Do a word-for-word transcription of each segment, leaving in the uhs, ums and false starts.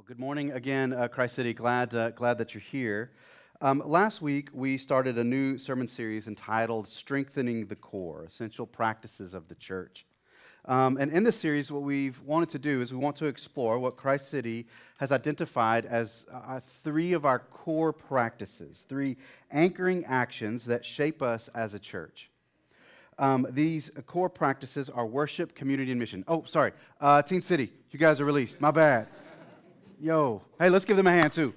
Well, good morning again, uh, Christ City. Glad, uh, glad that you're here. Um, last week, we started a new sermon series entitled Strengthening the Core, Essential Practices of the Church. Um, and in this series, what we've wanted to do is we want to explore what Christ City has identified as uh, three of our core practices, three anchoring actions that shape us as a church. Um, these uh, core practices are worship, community, and mission. Oh, sorry, uh, Teen City, you guys are released. My bad. Yo, hey, let's give them a hand, too.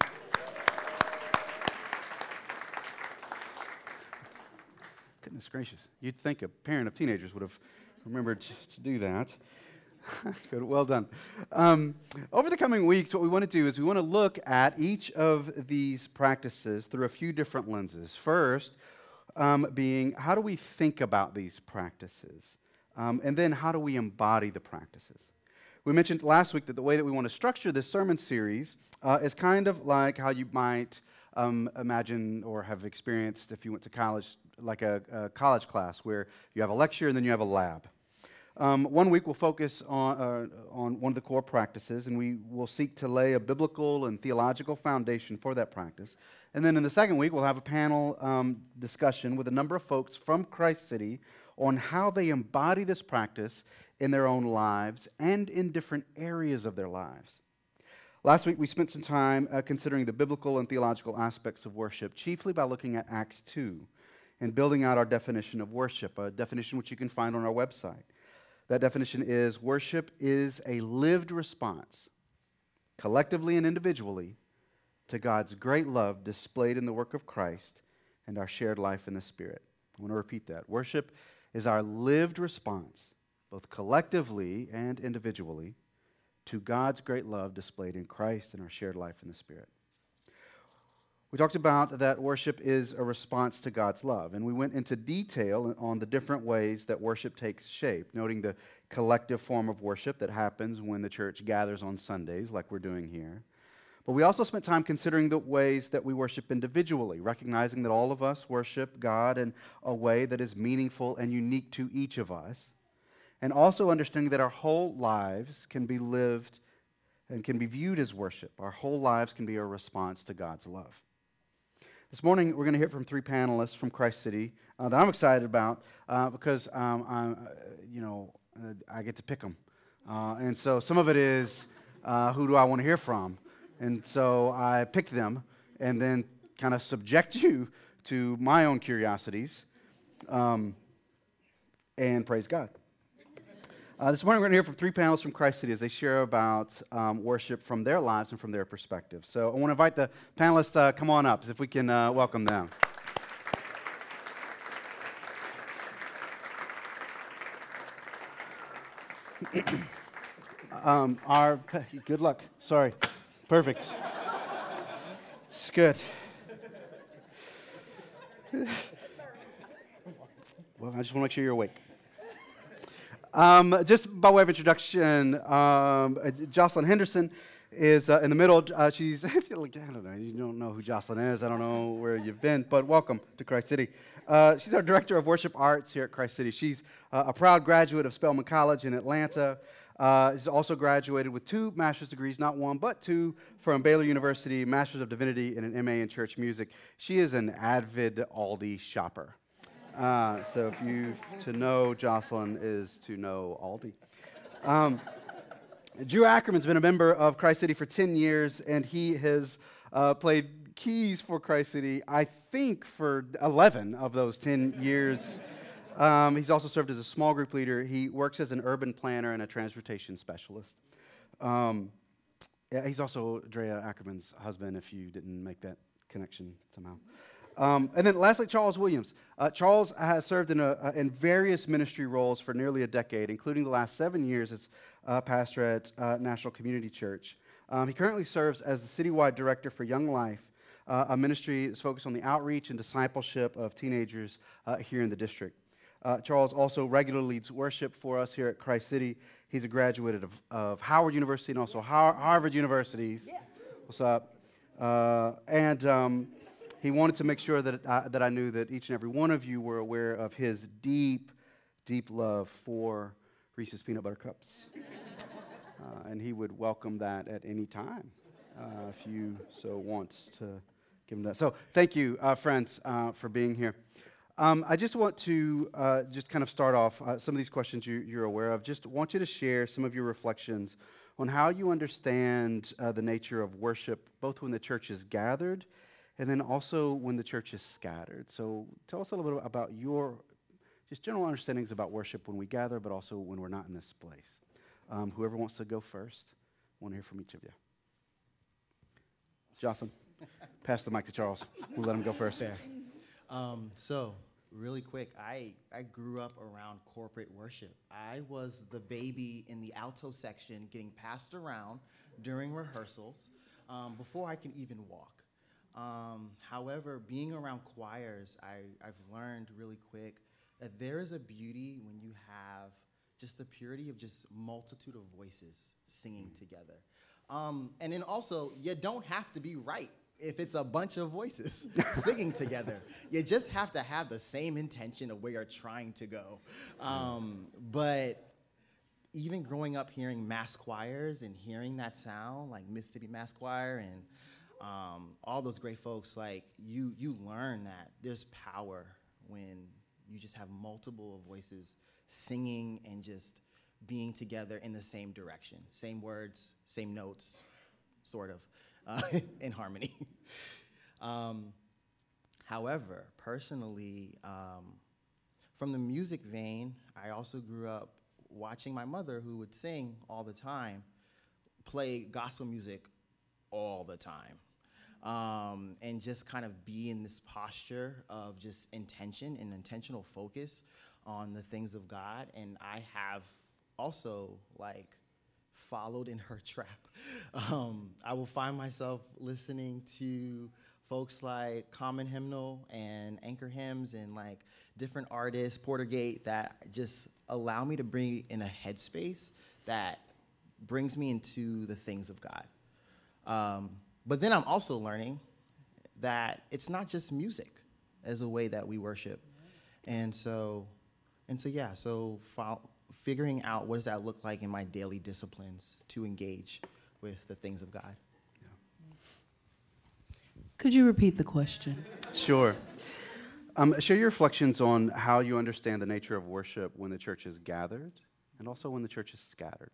Goodness gracious. You'd think a parent of teenagers would have remembered to, to do that. Good, well done. Um, over the coming weeks, what we want to do is we want to look at each of these practices through a few different lenses. First, um, being how do we think about these practices? Um, and then how do we embody the practices? We mentioned last week that the way that we want to structure this sermon series uh, is kind of like how you might um, imagine or have experienced if you went to college, like a, a college class where you have a lecture and then you have a lab. Um, one week we'll focus on, uh, on one of the core practices, and we will seek to lay a biblical and theological foundation for that practice. And then in the second week we'll have a panel um, discussion with a number of folks from Christ City on how they embody this practice in their own lives and in different areas of their lives. Last week, we spent some time uh, considering the biblical and theological aspects of worship, chiefly by looking at Acts two and building out our definition of worship, a definition which you can find on our website. That definition is, worship is a lived response, collectively and individually, to God's great love displayed in the work of Christ and our shared life in the Spirit. I want to repeat that. Worship is our lived response, both collectively and individually, to God's great love displayed in Christ and our shared life in the Spirit. We talked about that worship is a response to God's love, and we went into detail on the different ways that worship takes shape, noting the collective form of worship that happens when the church gathers on Sundays, like we're doing here. But we also spent time considering the ways that we worship individually, recognizing that all of us worship God in a way that is meaningful and unique to each of us, and also understanding that our whole lives can be lived and can be viewed as worship. Our whole lives can be a response to God's love. This morning, we're going to hear from three panelists from Christ City uh, that I'm excited about uh, because, um, I'm, uh, you know, uh, I get to pick them. Uh, and so some of it is, uh, who do I want to hear from? And so I pick them and then kind of subject you to my own curiosities um, and praise God. Uh, this morning we're going to hear from three panelists from Christ City as they share about um, worship from their lives and from their perspective. So I want to invite the panelists to uh, come on up, if we can uh, welcome them. um, our good luck. Sorry. Perfect. It's good. Well, I just want to make sure you're awake. Um, just by way of introduction, um, uh, Jocelyn Henderson is uh, in the middle. Uh, she's, I feel like, I don't know, you don't know who Jocelyn is. I don't know where you've been, but welcome to Christ City. Uh, she's our Director of Worship Arts here at Christ City. She's uh, a proud graduate of Spelman College in Atlanta. Uh, she's also graduated with two master's degrees, not one, but two, from Baylor University, Master's of Divinity and an M A in Church Music. She is an avid Aldi shopper. Uh, so if you to know Jocelyn is to know Aldi. Um, Drew Ackerman's been a member of Christ City for ten years, and he has uh, played keys for Christ City, I think, for eleven of those ten years. Um, he's also served as a small group leader. He works as an urban planner and a transportation specialist. Um, yeah, he's also Drea Ackerman's husband, if you didn't make that connection somehow. Um, and then lastly, Charles Williams. Uh, Charles has served in, a, uh, in various ministry roles for nearly a decade, including the last seven years as uh, pastor at uh, National Community Church. Um, he currently serves as the citywide director for Young Life, uh, a ministry that's focused on the outreach and discipleship of teenagers uh, here in the district. Uh, Charles also regularly leads worship for us here at Christ City. He's a graduate of, of Howard University and also Har- Harvard University's. Yeah. What's up? Uh, and um, he wanted to make sure that, uh, that I knew that each and every one of you were aware of his deep, deep love for Reese's Peanut Butter Cups. Uh, and he would welcome that at any time. uh, if you so want to give them that. So thank you, uh, friends, uh, for being here. Um, I just want to uh, just kind of start off uh, some of these questions you, you're aware of. Just want you to share some of your reflections on how you understand uh, the nature of worship, both when the church is gathered and then also when the church is scattered. So tell us a little bit about your just general understandings about worship when we gather, but also when we're not in this place. Um, whoever wants to go first, I want to hear from each of you. Jocelyn, pass the mic to Charles. We'll let him go first. Fair. Um, so, really quick, I, I grew up around corporate worship. I was the baby in the alto section getting passed around during rehearsals um, before I can even walk. Um, however, being around choirs, I, I've learned really quick that there is a beauty when you have just the purity of just multitude of voices singing together. Um, and then also, you don't have to be right if it's a bunch of voices singing together. You just have to have the same intention of where you're trying to go. Um, but even growing up hearing mass choirs and hearing that sound, like Mississippi Mass Choir and um, all those great folks, like you, you learn that there's power when you just have multiple voices singing and just being together in the same direction, same words, same notes, sort of, uh, in harmony. um, however, personally, um, from the music vein, I also grew up watching my mother, who would sing all the time, play gospel music all the time. Um, and just kind of be in this posture of just intention and intentional focus on the things of God. And I have also, like, followed in her trap. Um, I will find myself listening to folks like Common Hymnal and Anchor Hymns and, like, different artists, Portergate, that just allow me to bring in a headspace that brings me into the things of God. Um, But then I'm also learning that it's not just music as a way that we worship. And so, and so yeah, so fo- figuring out what does that look like in my daily disciplines to engage with the things of God. Yeah. Could you repeat the question? Sure. Um, share your reflections on how you understand the nature of worship when the church is gathered and also when the church is scattered.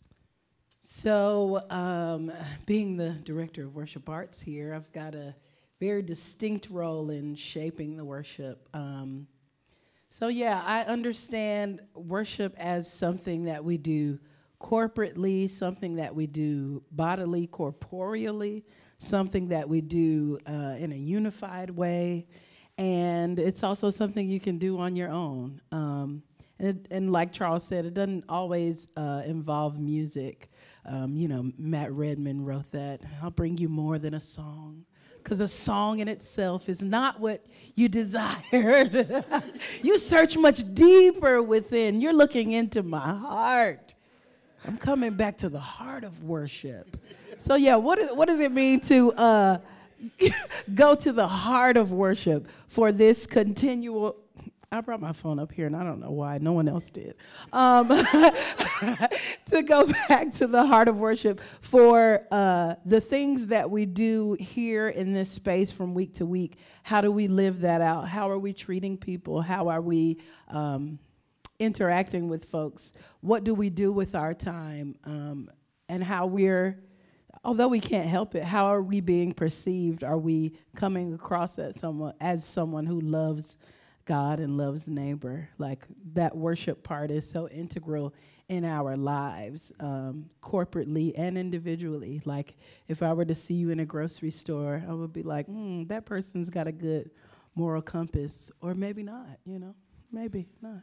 So, um, being the director of worship arts here, I've got a very distinct role in shaping the worship. Um, so, yeah, I understand worship as something that we do corporately, something that we do bodily, corporeally, something that we do uh, in a unified way, and it's also something you can do on your own. Um, and, it, and like Charles said, it doesn't always uh, involve music. Um, you know, Matt Redman wrote that, I'll bring you more than a song, because a song in itself is not what you desired. You search much deeper within. You're looking into my heart. I'm coming back to the heart of worship. So yeah, what, is, what does it mean to uh, go to the heart of worship for this continual... I brought my phone up here, and I don't know why. No one else did. Um, to go back to the heart of worship for uh, the things that we do here in this space from week to week. How do we live that out? How are we treating people? How are we um, interacting with folks? What do we do with our time? Um, and how we're, although we can't help it, how are we being perceived? Are we coming across as someone, as someone who loves God and loves neighbor? Like, that worship part is so integral in our lives, um, corporately and individually. Like, if I were to see you in a grocery store, I would be like, hmm, that person's got a good moral compass, or maybe not, you know, maybe not.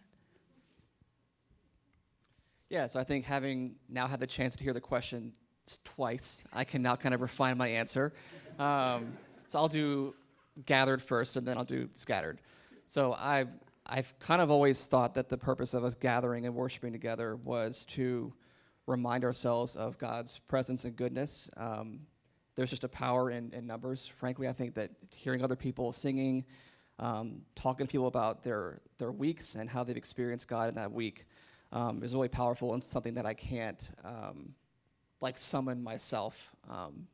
Yeah, so I think having now had the chance to hear the question twice, I can now kind of refine my answer. Um, so I'll do gathered first, and then I'll do scattered. So I've, I've kind of always thought that the purpose of us gathering and worshiping together was to remind ourselves of God's presence and goodness. Um, there's just a power in, in numbers. Frankly, I think that hearing other people singing, um, talking to people about their, their weeks and how they've experienced God in that week um, is really powerful and something that I can't um, like summon myself um,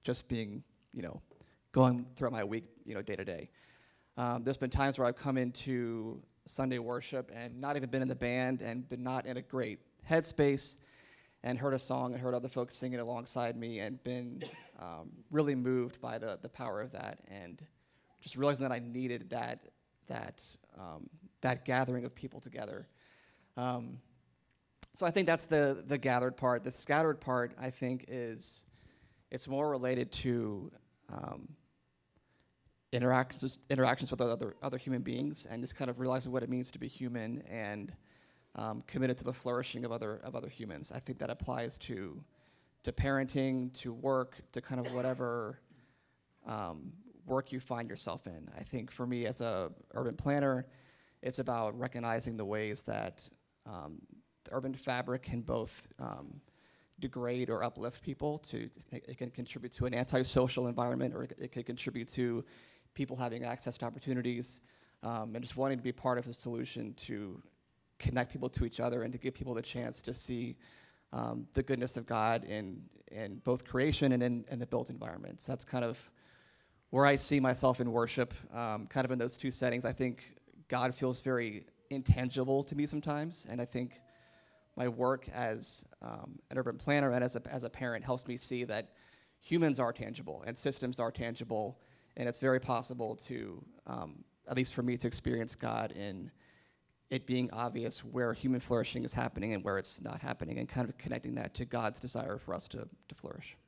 just being, you know, going throughout my week, you know, day to day. Um, there's been times where I've come into Sunday worship and not even been in the band and been not in a great headspace and heard a song and heard other folks singing alongside me and been um, really moved by the the power of that, and just realizing that I needed that that um, that gathering of people together. Um, so I think that's the the gathered part. The scattered part, I think, is it's more related to um, interactions interactions with other other human beings, and just kind of realizing what it means to be human and um, committed to the flourishing of other of other humans. I think that applies to to parenting, to work, to kind of whatever um, work you find yourself in. I think for me as a urban planner, it's about recognizing the ways that um, the urban fabric can both um, degrade or uplift people. To it, it can contribute to an antisocial environment, or it, it can contribute to people having access to opportunities, um, and just wanting to be part of the solution to connect people to each other and to give people the chance to see um, the goodness of God in in both creation and in, in the built environment. So that's kind of where I see myself in worship, um, kind of in those two settings. I think God feels very intangible to me sometimes, and I think my work as um, an urban planner and as a, as a parent helps me see that humans are tangible and systems are tangible, and it's very possible to, um, at least for me, to experience God in it being obvious where human flourishing is happening and where it's not happening, and kind of connecting that to God's desire for us to, to flourish.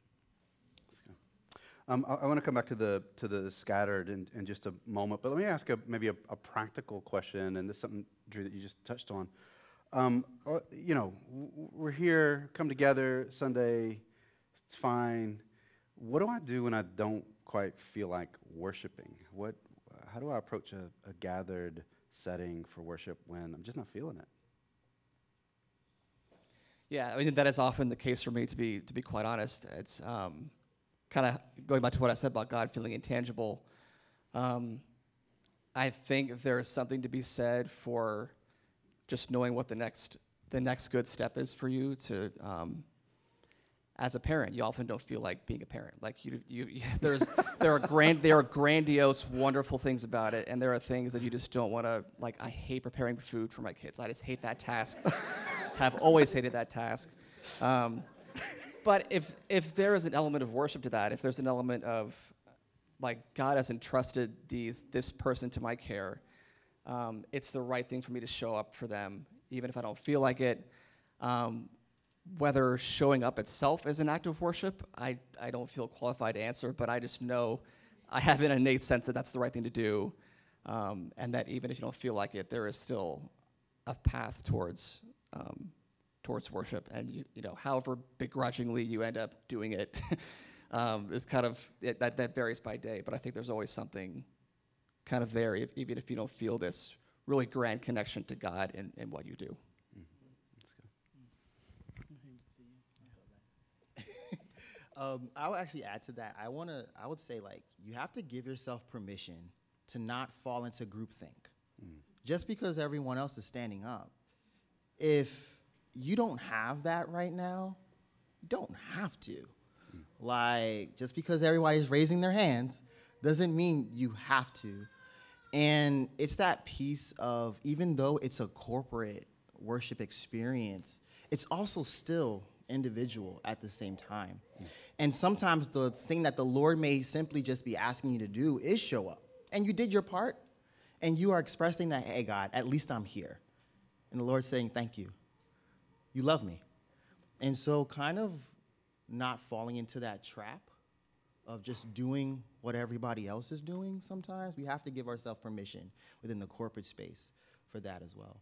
Um, I, I want to come back to the to the scattered in, in just a moment, but let me ask a, maybe a, a practical question, and this is something, Drew, that you just touched on. Um, uh, you know, w- we're here, come together, Sunday, it's fine. What do I do when I don't quite feel like worshiping? What, uh, how do I approach a, a gathered setting for worship when I'm just not feeling it? Yeah, I mean, that is often the case for me, to be to be quite honest. It's um, kind of going back to what I said about God feeling intangible. Um, I think there's something to be said for just knowing what the next the next good step is for you to. Um, as a parent, you often don't feel like being a parent. Like you, you, you there's there are grand there are grandiose, wonderful things about it, and there are things that you just don't want to. Like, I hate preparing food for my kids. I just hate that task. Have always hated that task. Um, But if if there is an element of worship to that, if there's an element of, like, God has entrusted these this person to my care, um, it's the right thing for me to show up for them, even if I don't feel like it. Um, whether showing up itself is an act of worship, I, I don't feel qualified to answer, but I just know I have an innate sense that that's the right thing to do, um, and that even if you don't feel like it, there is still a path towards um, towards worship, and you, you know, however begrudgingly you end up doing it, um, is kind of it, that that varies by day. But I think there's always something kind of there, if, even if you don't feel this really grand connection to God in, in what you do. Um, I would actually add to that. I want to. I would say, like, you have to give yourself permission to not fall into groupthink. Mm. Just because everyone else is standing up, if you don't have that right now, you don't have to. Mm. Like, just because everybody's raising their hands doesn't mean you have to. And it's that piece of, even though it's a corporate worship experience, it's also still individual at the same time. Mm. And sometimes the thing that the Lord may simply just be asking you to do is show up. And you did your part, and you are expressing that, hey, God, at least I'm here. And the Lord's saying, thank you. You love me. And so kind of not falling into that trap of just doing what everybody else is doing sometimes. We have to give ourselves permission within the corporate space for that as well.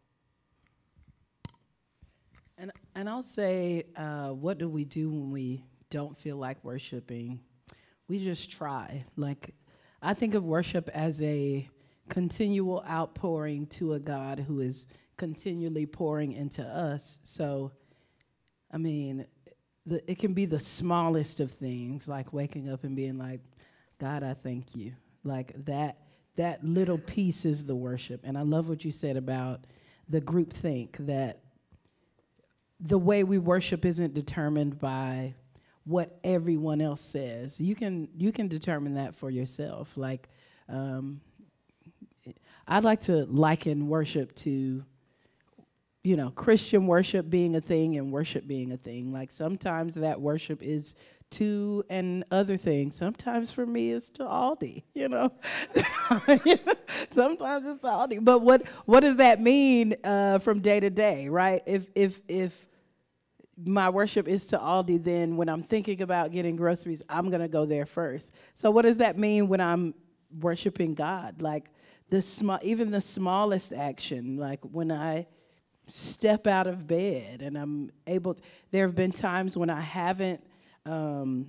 And and I'll say, uh, what do we do when we don't feel like worshiping? We just try. Like, I think of worship as a continual outpouring to a God who is continually pouring into us. So, I mean, the, it can be the smallest of things, like waking up and being like, God, I thank you. Like, that that little piece is the worship. And I love what you said about the group think, that the way we worship isn't determined by what everyone else says. You can you can determine that for yourself. Like, um, I'd like to liken worship to, you know, Christian worship being a thing and worship being a thing. Like sometimes that worship is to and other things. Sometimes for me it's to Aldi, you know. Sometimes it's to Aldi. But what what does that mean uh, from day to day, right? If if if my worship is to Aldi, then when I'm thinking about getting groceries, I'm gonna go there first. So what does that mean when I'm worshiping God? Like the small, even the smallest action, like when I step out of bed and I'm able to, there have been times when I haven't Um,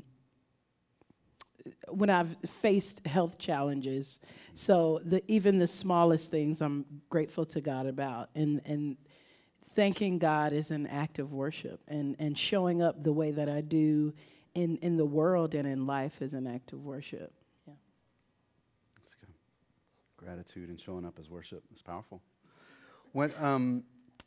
when I've faced health challenges. So the, even the smallest things I'm grateful to God about. And, and thanking God is an act of worship. And, and showing up the way that I do in, in the world and in life is an act of worship. Yeah. That's good. Gratitude and showing up as worship is powerful. What, um,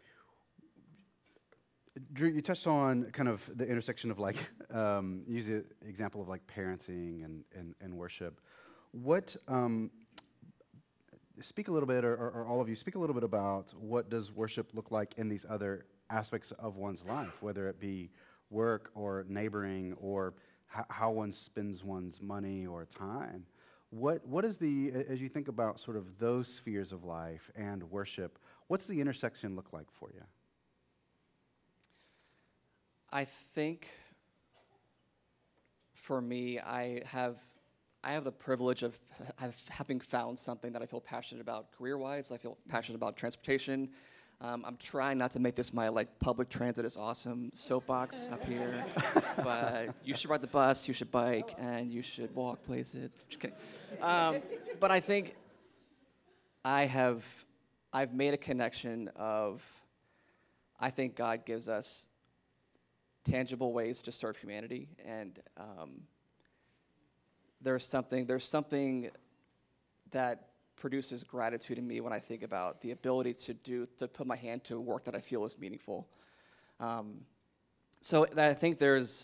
Drew, you touched on kind of the intersection of like, um, use the example of like parenting and, and, and worship. What, um, speak a little bit, or, or, or all of you, speak a little bit about what does worship look like in these other aspects of one's life, whether it be work or neighboring or h- how one spends one's money or time. What, what is the, as you think about sort of those spheres of life and worship, what's the intersection look like for you? I think for me, I have I have the privilege of have, having found something that I feel passionate about career-wise. I feel passionate about transportation. Um, I'm trying not to make this my like public transit is awesome soapbox up here, but you should ride the bus, you should bike, and you should walk places. Just kidding. Um, but I think I have I've made a connection of I think God gives us tangible ways to serve humanity, and um, there's something there's something that produces gratitude in me when I think about the ability to do to put my hand to work that I feel is meaningful. Um, so I think there's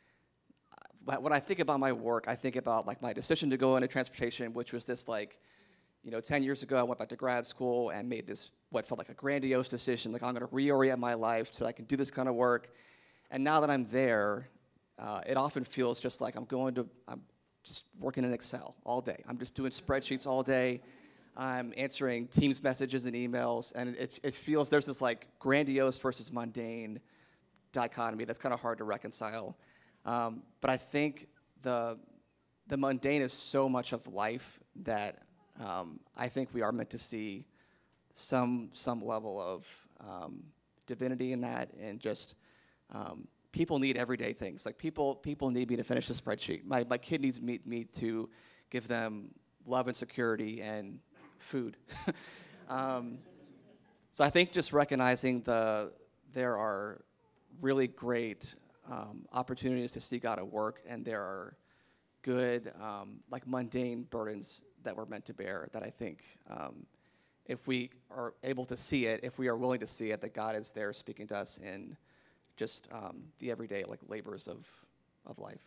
when I think about my work, I think about like my decision to go into transportation, which was this like, you know, ten years ago I went back to grad school and made this what felt like a grandiose decision, like I'm going to reorient my life so I can do this kind of work. And now that I'm there, uh, it often feels just like I'm going to, I'm just working in Excel all day. I'm just doing spreadsheets all day. I'm answering Teams messages and emails, and it, it feels there's this like grandiose versus mundane dichotomy that's kind of hard to reconcile. Um, but I think the the mundane is so much of life that um, I think we are meant to see some some level of um, divinity in that, and just um, people need everyday things. Like people people need me to finish a spreadsheet. My my kid needs me, me to give them love and security and food. um, so I think just recognizing the there are really great um, opportunities to see God at work, and there are good um, like mundane burdens that we're meant to bear. That I think um, if we are able to see it, if we are willing to see it, that God is there speaking to us in just um, the everyday like labors of of life.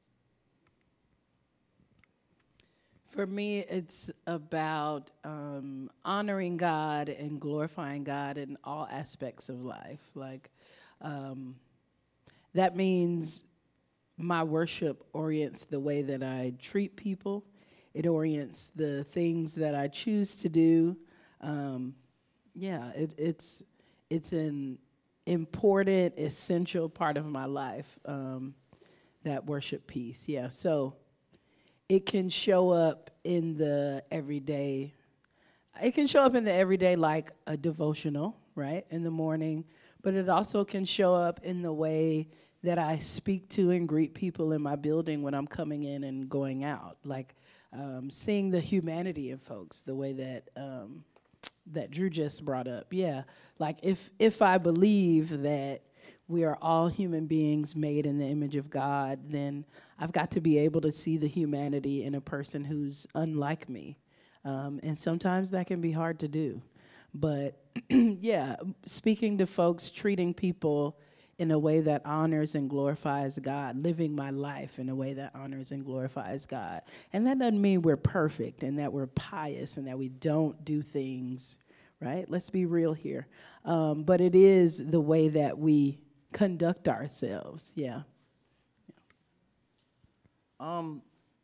For me, it's about um, honoring God and glorifying God in all aspects of life. Like, um, that means my worship orients the way that I treat people. It orients the things that I choose to do. Um, yeah, it, it's it's an important, essential part of my life, um, that worship piece. Yeah, so it can show up in the everyday. It can show up in the everyday like a devotional, right, in the morning. But it also can show up in the way that I speak to and greet people in my building when I'm coming in and going out. Like um, seeing the humanity in folks, the way that um, that Drew just brought up. Yeah, like if if I believe that we are all human beings made in the image of God, then I've got to be able to see the humanity in a person who's unlike me. Um, and sometimes that can be hard to do. But yeah, speaking to folks, treating people in a way that honors and glorifies God, living my life in a way that honors and glorifies God. And that doesn't mean we're perfect and that we're pious and that we don't do things, right? Let's be real here. Um, but it is the way that we conduct ourselves, yeah. Um,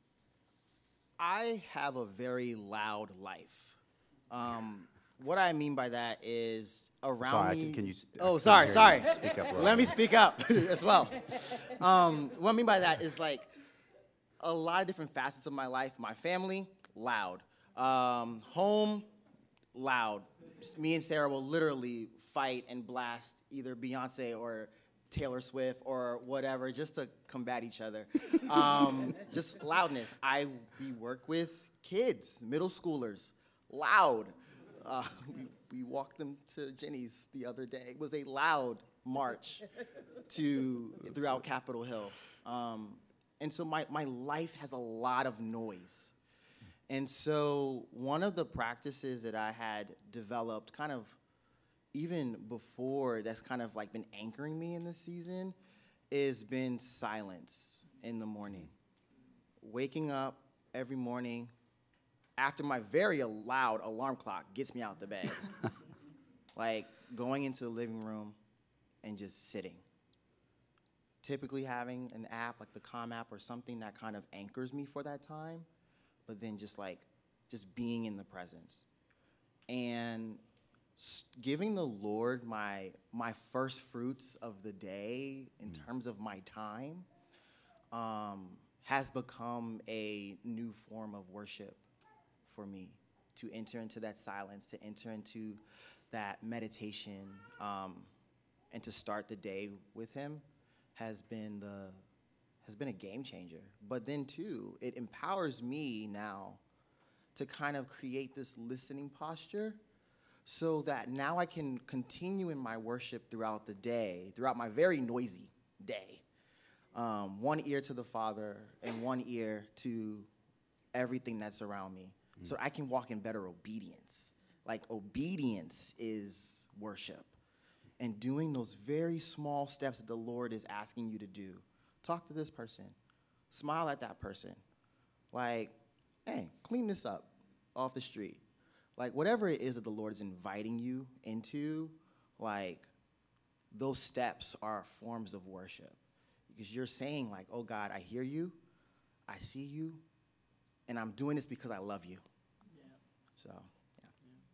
I have a very loud life. Um, what I mean by that is around Sorry, me. can, can you? Oh, sorry, sorry. Speak up a little Let me bit. speak up as well. Um, what I mean by that is like a lot of different facets of my life. My family, loud. Um, home, loud. Just me and Sarah will literally fight and blast either Beyonce or Taylor Swift or whatever, just to combat each other. Um, just loudness. I we work with kids, middle schoolers, loud. Uh, we, we walked them to Jenny's the other day. It was a loud march to throughout Capitol Hill. Um, and so my, my life has a lot of noise. And so one of the practices that I had developed kind of even before that's kind of like been anchoring me in this season is been silence in the morning. Waking up every morning after my very loud alarm clock gets me out the bed. Like going into the living room and just sitting. Typically having an app like the Calm app or something that kind of anchors me for that time, but then just like, just being in the presence. And giving the Lord my my first fruits of the day in mm. terms of my time um, has become a new form of worship for me, to enter into that silence, to enter into that meditation, um, and to start the day with Him has been the has been a game changer. But then too, it empowers me now to kind of create this listening posture, so that now I can continue in my worship throughout the day, throughout my very noisy day. Um, one ear to the Father and one ear to everything that's around me, mm. so I can walk in better obedience. Like obedience is worship. And doing those very small steps that the Lord is asking you to do. Talk to this person. Smile at that person. Like, hey, clean this up off the street. Like, whatever it is that the Lord is inviting you into, like, those steps are forms of worship. Because you're saying, like, oh, God, I hear you, I see you, and I'm doing this because I love you. Yeah. So, yeah.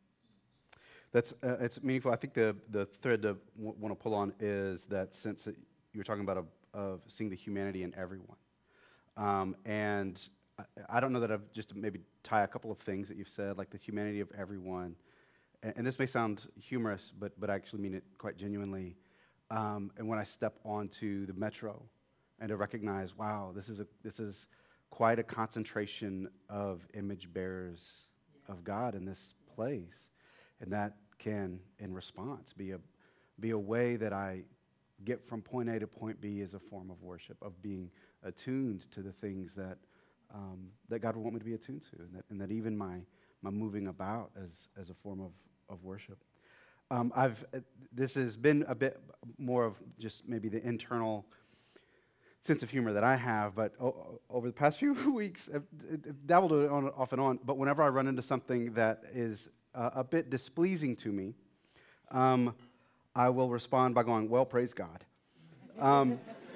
That's, uh, it's meaningful. I think the, the thread to w- want to pull on is that sense that you were talking about of, of seeing the humanity in everyone. Um, and I don't know that I've just to maybe tie a couple of things that you've said, like the humanity of everyone. And, and this may sound humorous, but but I actually mean it quite genuinely. Um, and when I step onto the metro and to recognize, wow, this is a this is quite a concentration of image bearers of God in this place, and that can, in response, be a be a way that I get from point A to point B as a form of worship, of being attuned to the things that. Um, that God would want me to be attuned to, and that, and that even my my moving about as as a form of of worship. Um, I've uh, this has been a bit more of just maybe the internal sense of humor that I have, but o- over the past few weeks, I've, I've dabbled it on off and on. But whenever I run into something that is uh, a bit displeasing to me, um, I will respond by going, "Well, praise God." Um,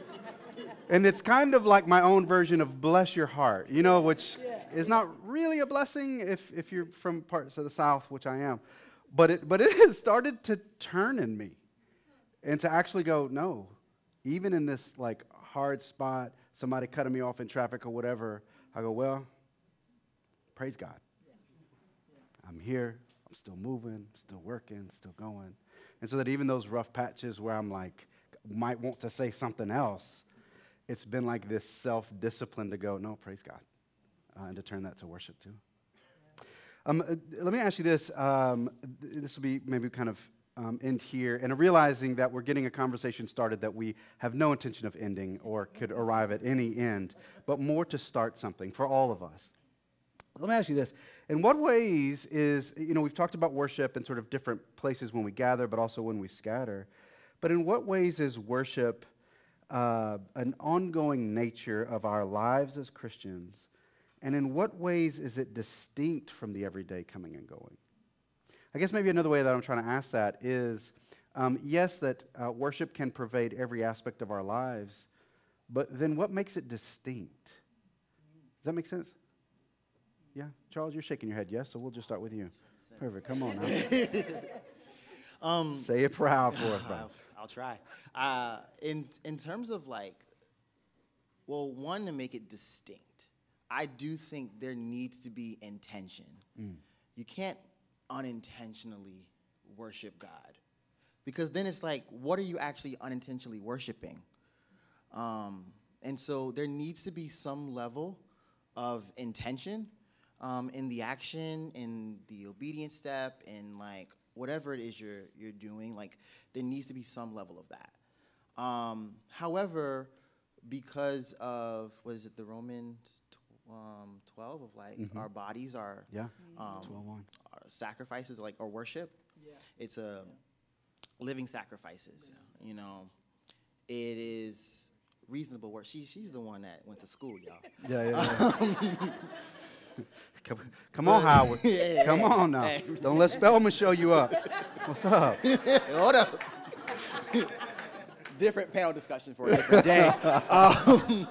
And it's kind of like my own version of bless your heart, you know, which yeah. is not really a blessing if, if you're from parts of the South, which I am. But it, but it has started to turn in me and to actually go, no, even in this like hard spot, somebody cutting me off in traffic or whatever, I go, well, praise God. Yeah. Yeah. I'm here, I'm still moving, still working, still going. And so that even those rough patches where I'm like, might want to say something else, it's been like this self-discipline to go, no, praise God, uh, and to turn that to worship too. Um, uh, let me ask you this. Um, th- this will be maybe kind of um, end here, and realizing that we're getting a conversation started that we have no intention of ending or could arrive at any end, but more to start something for all of us. Let me ask you this. In what ways is, you know, we've talked about worship in sort of different places when we gather, but also when we scatter. but in what ways is worship uh, an ongoing nature of our lives as Christians? And in what ways is it distinct from the everyday coming and going? I guess maybe another way that I'm trying to ask that is, um, yes, that uh, worship can pervade every aspect of our lives, but then what makes it distinct? Does that make sense? Yeah? Charles, you're shaking your head yes, so we'll just start with you. Perfect. Come on now. Um, Say it proud for us, bro. I'll, I'll try. Uh, in in terms of like, well, one, to make it distinct, I do think there needs to be intention. Mm. You can't unintentionally worship God, because then it's like, what are you actually unintentionally worshiping? Um, and so there needs to be some level of intention um, in the action, in the obedience step, in like whatever it is you're you're doing. Like there needs to be some level of that. Um, however, because of what is it, the Romans um, twelve of like mm-hmm. our bodies are yeah um, our sacrifices, like our worship. Yeah. It's a yeah. living sacrifices. Yeah. You know, it is reasonable work. She she's the one that went to school, y'all. Yeah, yeah. yeah. Come, come on, Howard. Yeah, yeah, come yeah. on now. Hey. Don't let Spellman show you up. What's up? Hold up. Different panel discussion for a different day. um,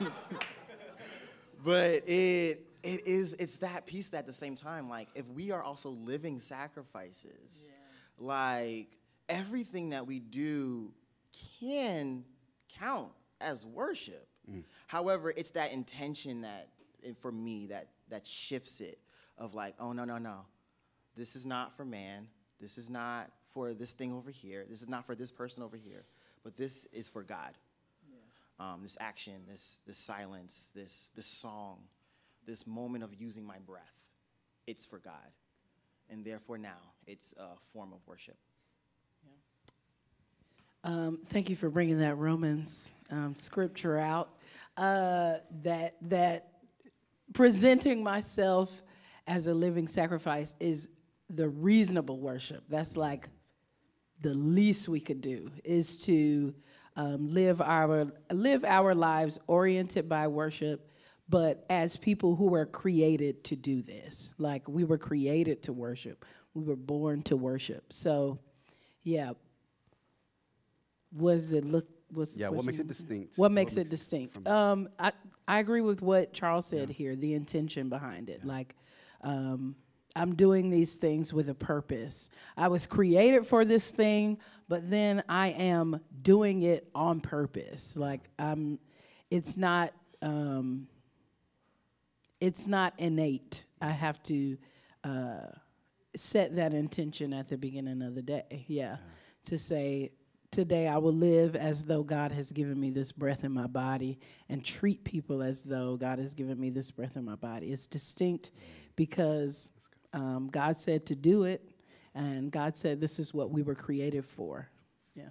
but it it is it's that piece that at the same time, like if we are also living sacrifices, yeah. like everything that we do can count as worship. Mm. However, it's that intention that, for me, that that shifts it of like, oh, no, no, no. This is not for man. This is not for this thing over here. This is not for this person over here. But this is for God. Yeah. Um, this action, this this silence, this this song, this moment of using my breath, it's for God. And therefore now it's a form of worship. Um, thank you for bringing that Romans um, scripture out. Uh, that that presenting myself as a living sacrifice is the reasonable worship. That's like the least we could do is to um, live our live our lives oriented by worship, but as people who were created to do this. Like we were created to worship. We were born to worship. So, yeah. Was it look? Was yeah. What makes it distinct? What makes it distinct? Um, I I agree with what Charles said yeah. here. The intention behind it, yeah. like, um, I'm doing these things with a purpose. I was created for this thing, but then I am doing it on purpose. Like I'm, it's not, um, it's not innate. I have to uh, set that intention at the beginning of the day. Yeah, yeah. To say, today I will live as though God has given me this breath in my body and treat people as though God has given me this breath in my body. It's distinct because um, God said to do it, and God said this is what we were created for. Yeah.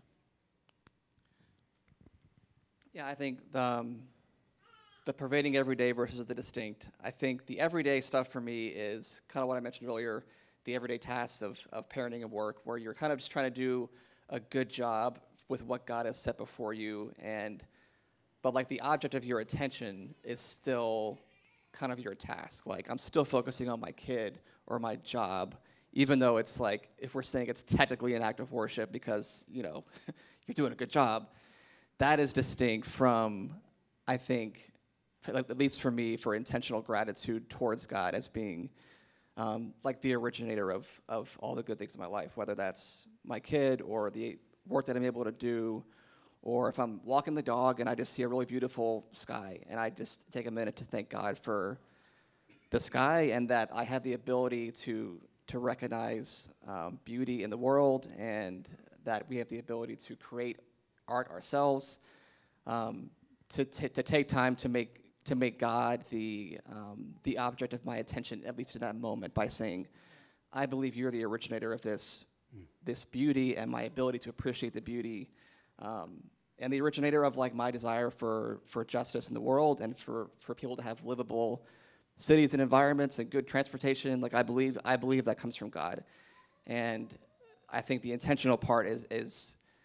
Yeah, I think the, um, the pervading everyday versus the distinct. I think the everyday stuff for me is kind of what I mentioned earlier, the everyday tasks of, of parenting and work, where you're kind of just trying to do a good job with what God has set before you, and but like the object of your attention is still kind of your task. Like I'm still focusing on my kid or my job, even though it's like, if we're saying it's technically an act of worship because, you know, you're doing a good job, that is distinct from, I think, at least for me, for intentional gratitude towards God as being um, like the originator of, of all the good things in my life, whether that's my kid or the work that I'm able to do, or if I'm walking the dog and I just see a really beautiful sky and I just take a minute to thank God for the sky and that I have the ability to to recognize um, beauty in the world and that we have the ability to create art ourselves, um, to, t- to take time to make to make God the um, the object of my attention, at least in that moment, by saying, I believe you're the originator of this mm. this beauty and my ability to appreciate the beauty, um, and the originator of like my desire for, for justice in the world and for, for people to have livable cities and environments and good transportation. Like I believe I believe that comes from God. And I think the intentional part is is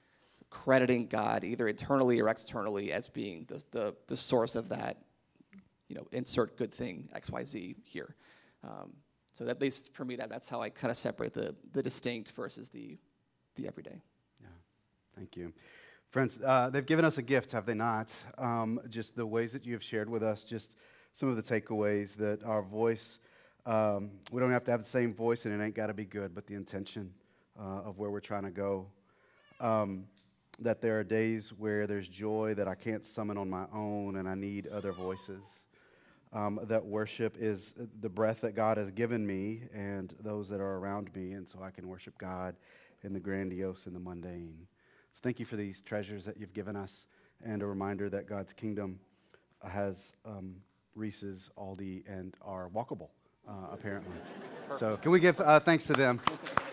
crediting God either internally or externally as being the, the, the source of that, you know, insert good thing, X Y Z here. Um, so at least for me, that, that's how I kind of separate the, the distinct versus the, the everyday. Yeah, thank you. Friends, uh, they've given us a gift, have they not? Um, just the ways that you have shared with us, just some of the takeaways that our voice, um, we don't have to have the same voice and it ain't got to be good, but the intention uh, of where we're trying to go. Um, that there are days where there's joy that I can't summon on my own and I need other voices. Um, that worship is the breath that God has given me and those that are around me, and so I can worship God in the grandiose and the mundane. So thank you for these treasures that you've given us, and a reminder that God's kingdom has um, Reese's, Aldi, and are walkable, uh, apparently. So can we give uh, thanks to them?